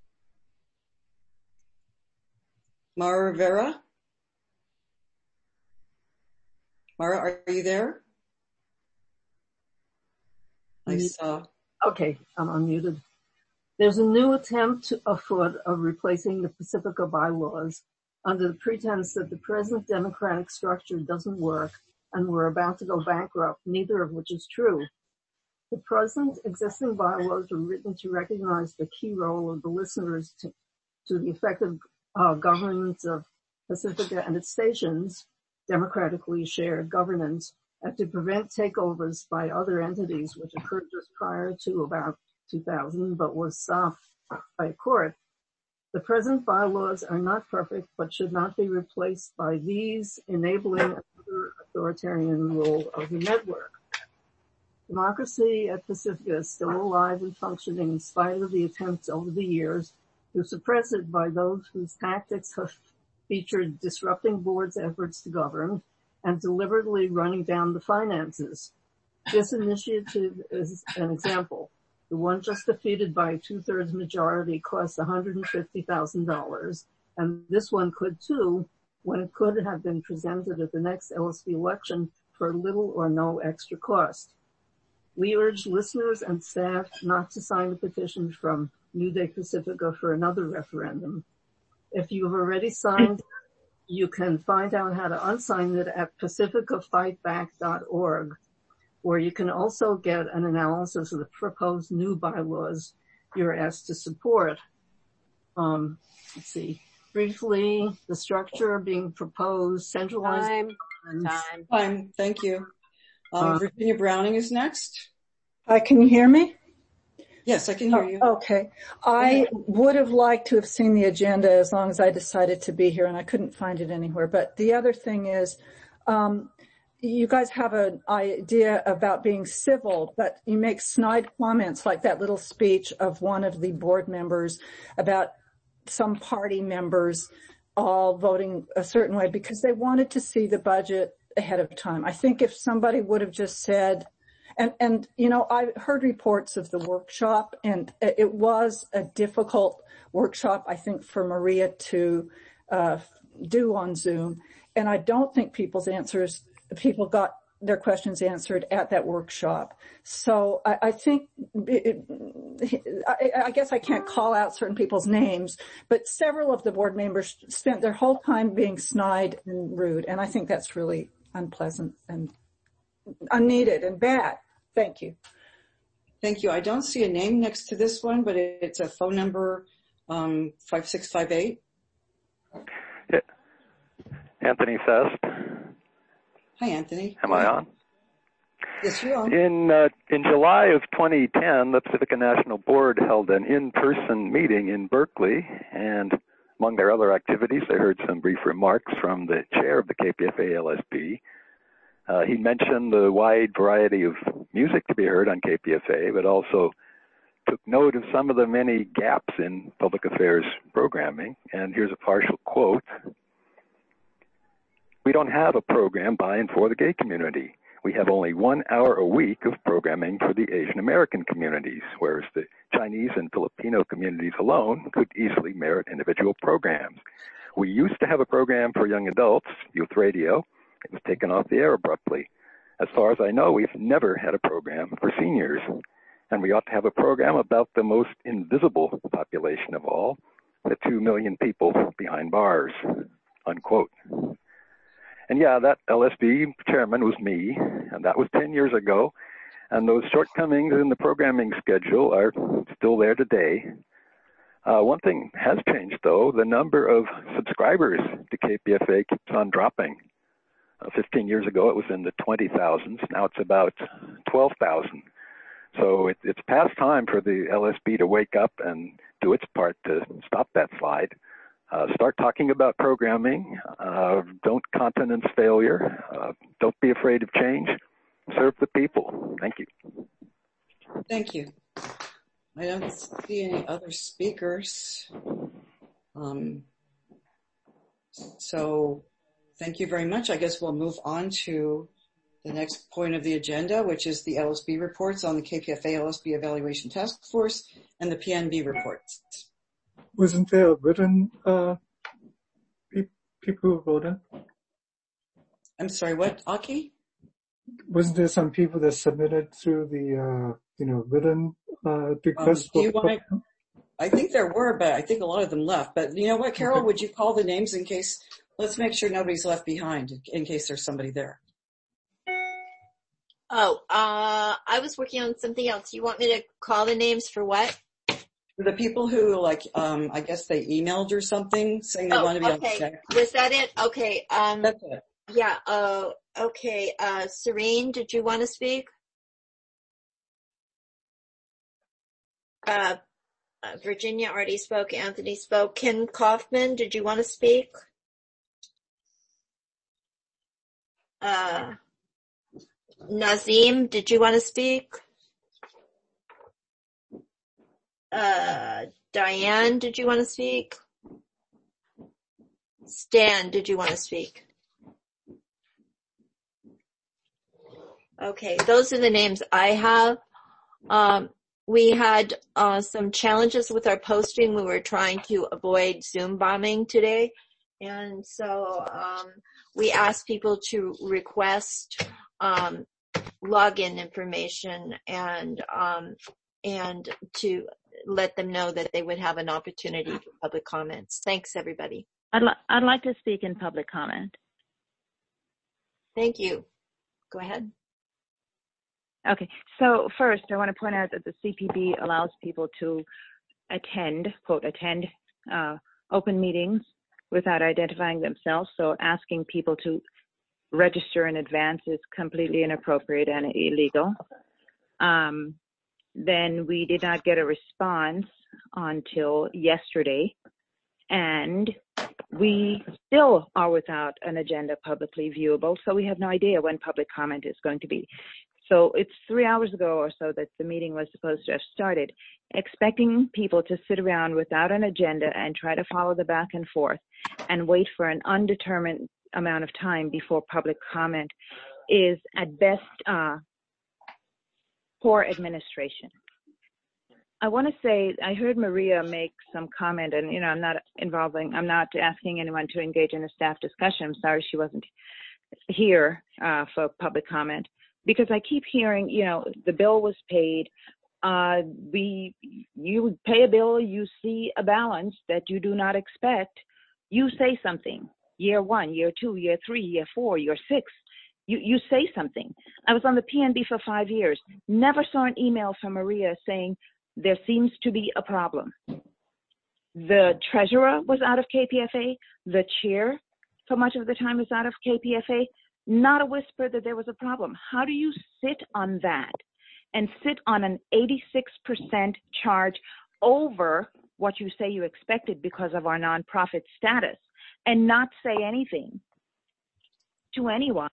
Speaker 3: Mara Rivera? Mara, are you there? I saw.
Speaker 21: Okay, I'm unmuted. There's a new attempt afoot of replacing the Pacifica bylaws under the pretense that the present democratic structure doesn't work and we're about to go bankrupt, neither of which is true. The present existing bylaws are written to recognize the key role of the listeners to the effective governance of Pacifica and its stations, democratically shared governance, and to prevent takeovers by other entities, which occurred just prior to about 2000, but was stopped by a court. The present bylaws are not perfect, but should not be replaced by these, enabling another authoritarian rule of the network. Democracy at Pacifica is still alive and functioning in spite of the attempts over the years to suppress it by those whose tactics have featured disrupting boards' efforts to govern and deliberately running down the finances. This initiative is an example. The one just defeated by a 2/3 majority cost $150,000, and this one could too, when it could have been presented at the next LSB election for little or no extra cost. We urge listeners and staff not to sign the petition from New Day Pacifica for another referendum. If you've already signed, you can find out how to unsign it at pacificafightback.org, where you can also get an analysis of the proposed new bylaws you're asked to support. Let's see. Briefly, the structure being proposed, centralized.
Speaker 3: Time. Thank you. Virginia Browning is next.
Speaker 22: Hi, can you hear me?
Speaker 3: Yes, I can hear you.
Speaker 22: Okay. I would have liked to have seen the agenda as long as I decided to be here, and I couldn't find it anywhere. But the other thing is, you guys have an idea about being civil, but you make snide comments like that little speech of one of the board members about some party members all voting a certain way because they wanted to see the budget ahead of time. I think if somebody would have just said, and you know, I heard reports of the workshop, and it was a difficult workshop, I think, for Maria to do on Zoom. And I don't think people got their questions answered at that workshop. So I think, I guess I can't call out certain people's names, but several of the board members spent their whole time being snide and rude. And I think that's really unpleasant and unneeded and bad. Thank you.
Speaker 3: Thank you. I don't see a name next to this one, but it's a phone number, 5658.
Speaker 23: Yeah. Anthony Fest.
Speaker 3: Hi, Anthony.
Speaker 23: Am I on?
Speaker 3: Yes, you're on.
Speaker 23: In July of 2010, the Pacifica National Board held an in-person meeting in Berkeley, and among their other activities, I heard some brief remarks from the chair of the KPFA-LSB. He mentioned the wide variety of music to be heard on KPFA, but also took note of some of the many gaps in public affairs programming. And here's a partial quote. "We don't have a program by and for the gay community. We have only 1 hour a week of programming for the Asian American communities, whereas the Chinese and Filipino communities alone could easily merit individual programs. We used to have a program for young adults, youth radio. It was taken off the air abruptly. As far as I know, we've never had a program for seniors. And we ought to have a program about the most invisible population of all, the 2 million people behind bars," unquote. And yeah, that LSB chairman was me, and that was 10 years ago. And those shortcomings in the programming schedule are still there today. One thing has changed, though. The number of subscribers to KPFA keeps on dropping. 15 years ago, it was in the 20,000s. Now it's about 12,000. So it's past time for the LSB to wake up and do its part to stop that slide. Start talking about programming. Don't countenance failure. Don't be afraid of change. Serve the people. Thank you.
Speaker 3: Thank you. I don't see any other speakers. So thank you very much. I guess we'll move on to the next point of the agenda, which is the LSB reports on the KPFA LSB Evaluation Task Force and the PNB reports.
Speaker 17: Wasn't there a written people who voted?
Speaker 3: I'm sorry, what, Aki?
Speaker 17: Wasn't there some people that submitted through the written request?
Speaker 3: I think there were, but I think a lot of them left. But you know what, Carol, okay. Would you call the names in case, let's make sure nobody's left behind in case there's somebody there.
Speaker 13: Oh, I was working on something else. You want me to call the names for what?
Speaker 3: For the people who I guess they emailed or something saying they want to be on the check.
Speaker 13: Was that it? Okay.
Speaker 3: That's it.
Speaker 13: Yeah. Okay. Serene, did you want to speak? Virginia already spoke. Anthony spoke. Ken Kaufman, did you want to speak? Nazim, did you want to speak? Diane, did you want to speak? Stan, did you want to speak? Okay, those are the names I have. We had some challenges with our posting. We were trying to avoid Zoom bombing today. And so we asked people to request login information and to let them know that they would have an opportunity for public comments. Thanks, everybody.
Speaker 16: I'd like to speak in public comment.
Speaker 13: Thank you. Go ahead.
Speaker 16: Okay, so first I want to point out that the CPB allows people to attend, quote, attend open meetings without identifying themselves. So asking people to register in advance is completely inappropriate and illegal. Then we did not get a response until yesterday, and we still are without an agenda publicly viewable, so we have no idea when public comment is going to be. So it's 3 hours ago or so that the meeting was supposed to have started. Expecting people to sit around without an agenda and try to follow the back and forth and wait for an undetermined amount of time before public comment is at best poor administration. I want to say, I heard Maria make some comment, and I'm not asking anyone to engage in a staff discussion. I'm sorry she wasn't here for public comment, because I keep hearing, the bill was paid. You pay a bill, you see a balance that you do not expect. You say something. Year 1, year 2, year 3, year 4, year 6. You say something. I was on the PNB for 5 years. Never saw an email from Maria saying there seems to be a problem. The treasurer was out of KPFA. The chair for much of the time was out of KPFA. Not a whisper that there was a problem. How do you sit on that and sit on an 86% charge over what you say you expected because of our nonprofit status and not say anything to anyone?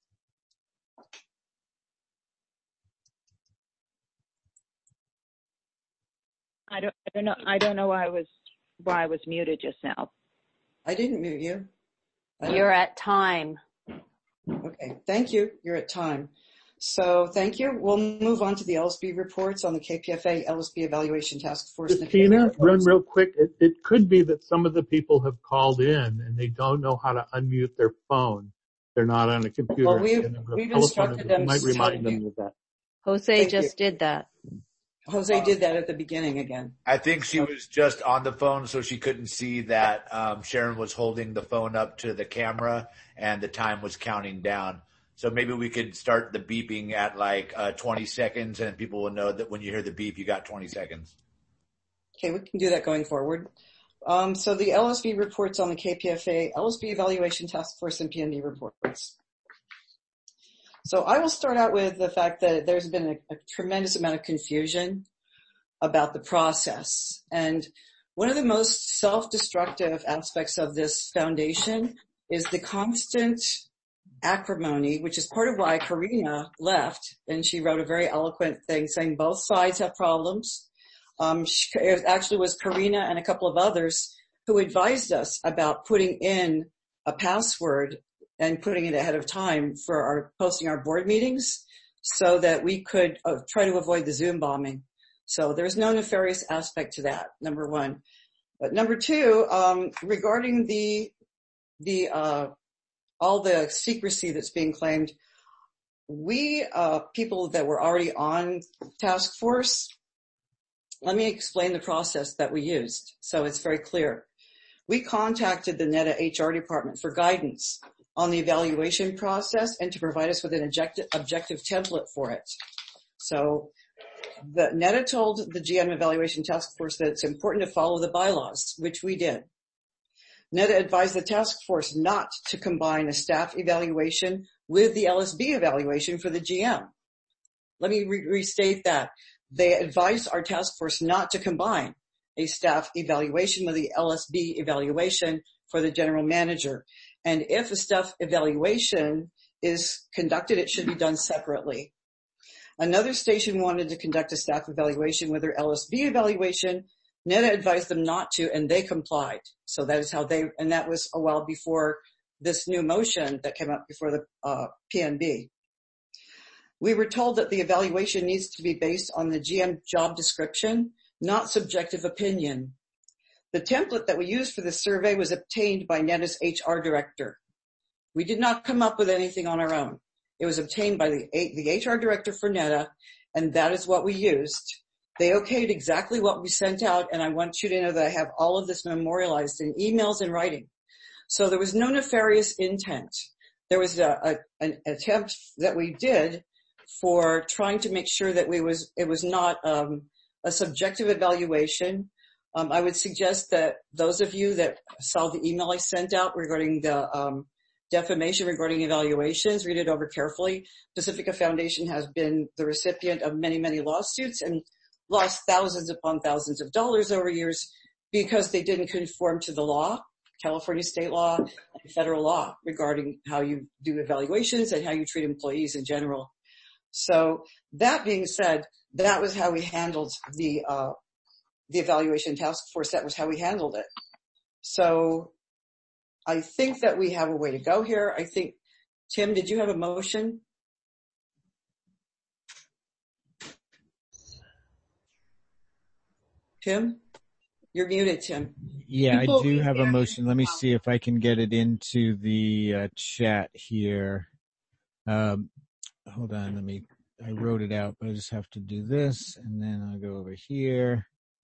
Speaker 16: I don't know why I was muted just now.
Speaker 3: I didn't mute you.
Speaker 12: You're at time.
Speaker 3: Okay, thank you. You're at time. So thank you. We'll move on to the LSB reports on the KPFA LSB Evaluation Task Force.
Speaker 4: Tina, run real quick. It could be that some of the people have called in and they don't know how to unmute their phone. They're not on a computer.
Speaker 3: Well, we've instructed them.
Speaker 4: Might remind them of that.
Speaker 12: Jose just did that.
Speaker 3: Jose did that at the beginning again.
Speaker 5: I think she was just on the phone, so she couldn't see that Sharon was holding the phone up to the camera and the time was counting down. So maybe we could start the beeping at 20 seconds and people will know that when you hear the beep, you got 20 seconds.
Speaker 3: Okay, we can do that going forward. So the LSB reports on the KPFA LSB Evaluation Task Force and PNB reports. So I will start out with the fact that there's been a tremendous amount of confusion about the process. And one of the most self-destructive aspects of this foundation is the constant acrimony, which is part of why Karina left. And she wrote a very eloquent thing saying both sides have problems. It actually was Karina and a couple of others who advised us about putting in a password and putting it ahead of time for posting our board meetings so that we could try to avoid the Zoom bombing. So there's no nefarious aspect to that, number one. But number two, regarding all the secrecy that's being claimed, we, people that were already on task force, let me explain the process that we used so it's very clear. We contacted the NEDA HR department for guidance on the evaluation process and to provide us with an objective template for it. So the NEDA told the GM evaluation task force that it's important to follow the bylaws, which we did. NEDA advised the task force not to combine a staff evaluation with the LSB evaluation for the GM. Let me restate that. They advised our task force not to combine a staff evaluation with the LSB evaluation for the general manager. And if a staff evaluation is conducted, it should be done separately. Another station wanted to conduct a staff evaluation with their LSB evaluation. NEDA advised them not to, and they complied. So that is how and that was a while before this new motion that came up before the PNB. We were told that the evaluation needs to be based on the GM job description, not subjective opinion. The template that we used for the survey was obtained by NEDA's HR director. We did not come up with anything on our own. It was obtained by the HR director for NEDA, and that is what we used. They okayed exactly what we sent out, and I want you to know that I have all of this memorialized in emails and writing. So there was no nefarious intent. There was an attempt that we did for trying to make sure that it was not a subjective evaluation. I would suggest that those of you that saw the email I sent out regarding the defamation regarding evaluations, read it over carefully. Pacifica Foundation has been the recipient of many, many lawsuits and lost thousands upon thousands of dollars over years because they didn't conform to the law, California state law and federal law regarding how you do evaluations and how you treat employees in general. So that being said, that was how we handled the evaluation task force. That was how we handled it. So I think that we have a way to go here. I think, Tim, did you have a motion? Tim? You're muted, Tim.
Speaker 10: Yeah, I do have a motion. Let me see if I can get it into the chat here. Hold on, I wrote it out, but I just have to do this, and then I'll go over here.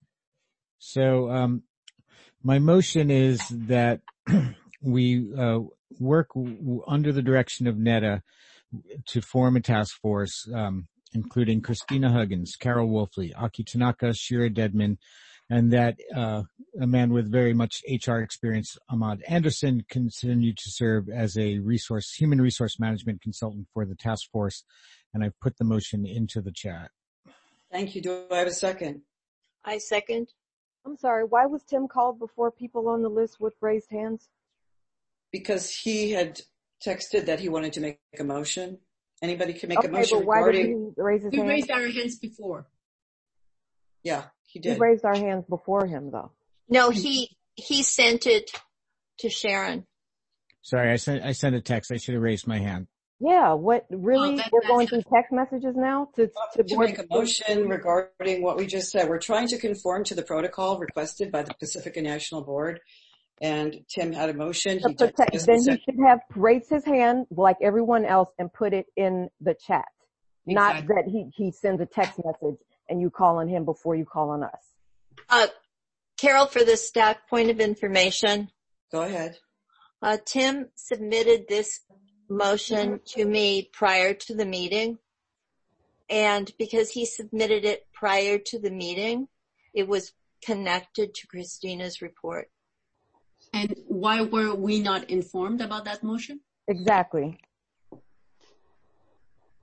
Speaker 10: So my motion is that we work under the direction of NEDA to form a task force, including Christina Huggins, Carol Wolfley, Aki Tanaka, Shira Dedman, and that a man with very much HR experience, Ahmad Anderson, continue to serve as a human resource management consultant for the task force. And I've put the motion into the chat.
Speaker 3: Thank you. Do I have a second?
Speaker 13: I second.
Speaker 2: I'm sorry, why was Tim called before people on the list with raised hands?
Speaker 3: Because he had texted that he wanted to make a motion. Anybody can make a motion
Speaker 2: but why
Speaker 3: regarding...
Speaker 2: did he raise his hand?
Speaker 15: We raised our hands before.
Speaker 3: Yeah, he did.
Speaker 2: We raised our hands before him, though.
Speaker 13: No, he sent it to Sharon.
Speaker 10: Sorry, I sent a text. I should have raised my hand.
Speaker 2: Yeah, what, really? We're going through text messages now to
Speaker 3: make a motion regarding what we just said. We're trying to conform to the protocol requested by the Pacifica National Board. And Tim had a motion.
Speaker 2: Then he should have raised his hand like everyone else and put it in the chat. Exactly. Not that he sends a text message and you call on him before you call on us.
Speaker 13: Carol, for the staff point of information.
Speaker 3: Go ahead.
Speaker 13: Tim submitted this motion to me prior to the meeting. And because he submitted it prior to the meeting, it was connected to Christina's report.
Speaker 15: And why were we not informed about that motion?
Speaker 2: Exactly.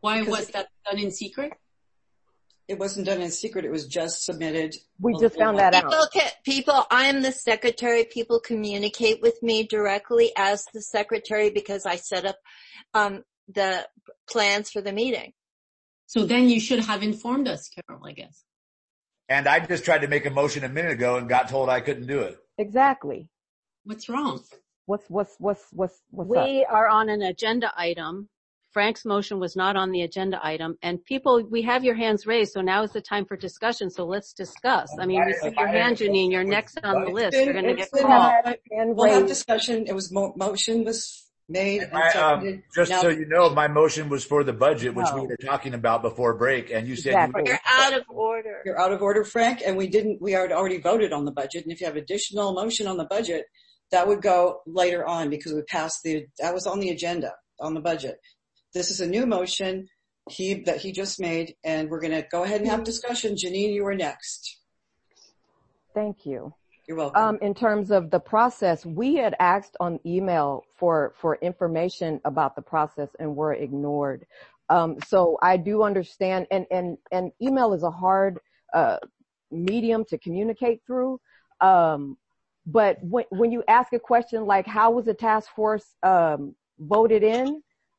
Speaker 15: Why was that done in secret?
Speaker 3: It wasn't done in secret. It was just submitted.
Speaker 2: We just found that out.
Speaker 13: People, I am the secretary. People communicate with me directly as the secretary because I set up the plans for the meeting.
Speaker 15: So then you should have informed us, Carol, I guess.
Speaker 5: And I just tried to make a motion a minute ago and got told I couldn't do it.
Speaker 2: Exactly.
Speaker 15: What's wrong?
Speaker 2: What's
Speaker 12: We are on an agenda item. Frank's motion was not on the agenda item, and people, we have your hands raised, so now is the time for discussion, so let's discuss. I mean, we see your hand, Janine, you're next on the list. You're going to get called.
Speaker 3: We'll have discussion. It was motion was made. And
Speaker 5: just so you know, my motion was for the budget, which we were talking about before break, and you said
Speaker 13: you're out of order.
Speaker 3: You're out of order, Frank, and we had already voted on the budget, and if you have additional motion on the budget, that would go later on because we passed that was on the agenda, on the budget. This is a new motion that he just made, and we're going to go ahead and have discussion. Janine, you are next.
Speaker 2: Thank you.
Speaker 3: You're welcome.
Speaker 2: In terms of the process, we had asked on email for information about the process and were ignored. So I do understand, and email is a hard medium to communicate through. But when you ask a question like, how was the task force voted in?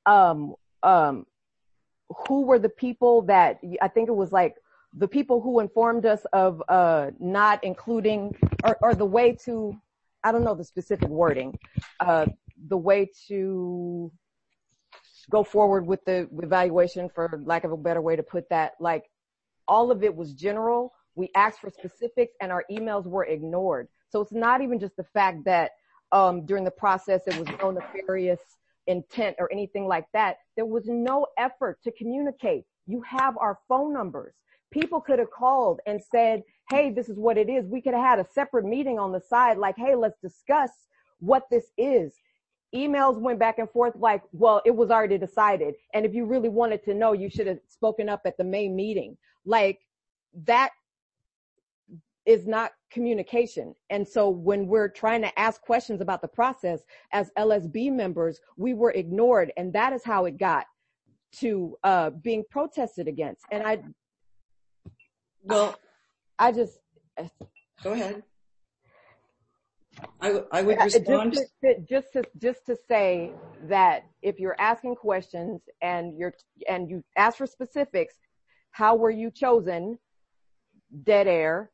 Speaker 2: Who were the people that, I think it was like the people who informed us of not including, or the way to, I don't know the specific wording, the way to go forward with the evaluation, for lack of a better way to put that. Like, all of it was general. We asked for specifics and our emails were ignored. So it's not even just the fact that during the process it was no nefarious intent or anything like that. There was no effort to communicate. You have our phone numbers. People could have called and said, hey, this is what it is. We could have had a separate meeting on the side, like, hey, let's discuss what this is. Emails went back and forth like, well, it was already decided. And if you really wanted to know, you should have spoken up at the main meeting. Like, that is not communication. And so when we're trying to ask questions about the process as LSB members, we were ignored. And that is how it got to being protested against. And I just
Speaker 3: go ahead. I would respond
Speaker 2: just to say that if you're asking questions and you ask for specifics, how were you chosen? Dead air.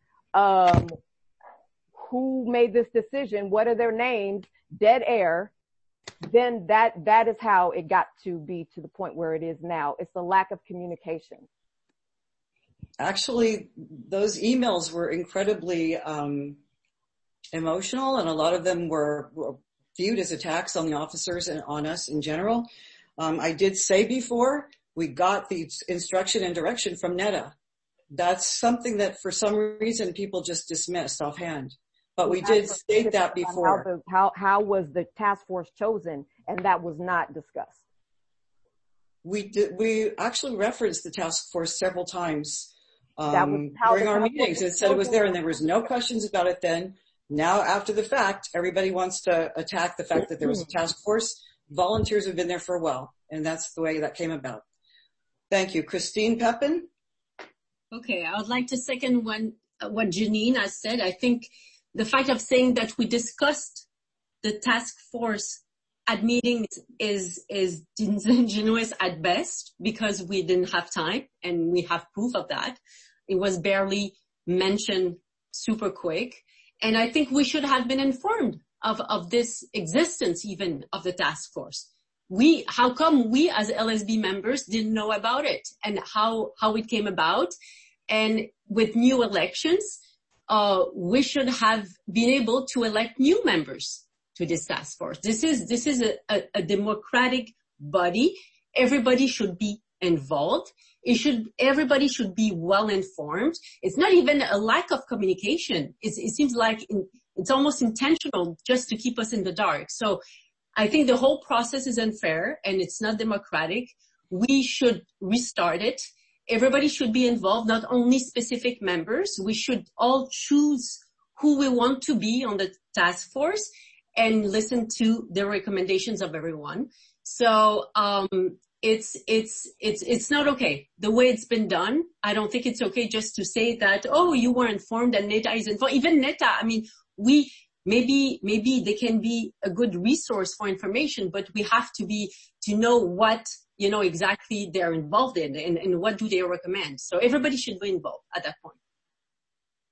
Speaker 2: Who made this decision? What are their names? Dead air. Then that is how it got to be to the point where it is now. It's the lack of communication.
Speaker 3: Actually, those emails were incredibly emotional, and a lot of them were viewed as attacks on the officers and on us in general. I did say before, we got the instruction and direction from NEDA. That's something that for some reason people just dismissed offhand. But we did state that before.
Speaker 2: How was the task force chosen? And that was not discussed.
Speaker 3: We actually referenced the task force several times during our meetings. It said it was there, and there was no questions about it then. Now, after the fact, everybody wants to attack the fact that there was a task force. Volunteers have been there for a while, and that's the way that came about. Thank you. Christine Pepin?
Speaker 15: Okay, I would like to second what Janine has said. I think the fact of saying that we discussed the task force at meetings is disingenuous at best, because we didn't have time, and we have proof of that. It was barely mentioned super quick. And I think we should have been informed of this existence even of the task force. How come we as LSB members didn't know about it and how it came about? And with new elections, we should have been able to elect new members to this task force. This is a democratic body. Everybody should be involved. Everybody should be well informed. It's not even a lack of communication. It seems like it's almost intentional just to keep us in the dark. So I think the whole process is unfair and it's not democratic. We should restart it. Everybody should be involved, not only specific members. We should all choose who we want to be on the task force and listen to the recommendations of everyone. So, it's not okay. The way it's been done, I don't think it's okay just to say that, oh, you were informed and NETA is informed. Even NETA, I mean, maybe they can be a good resource for information, but we have to know what, exactly they're involved in and what do they recommend. So everybody should be involved at that point.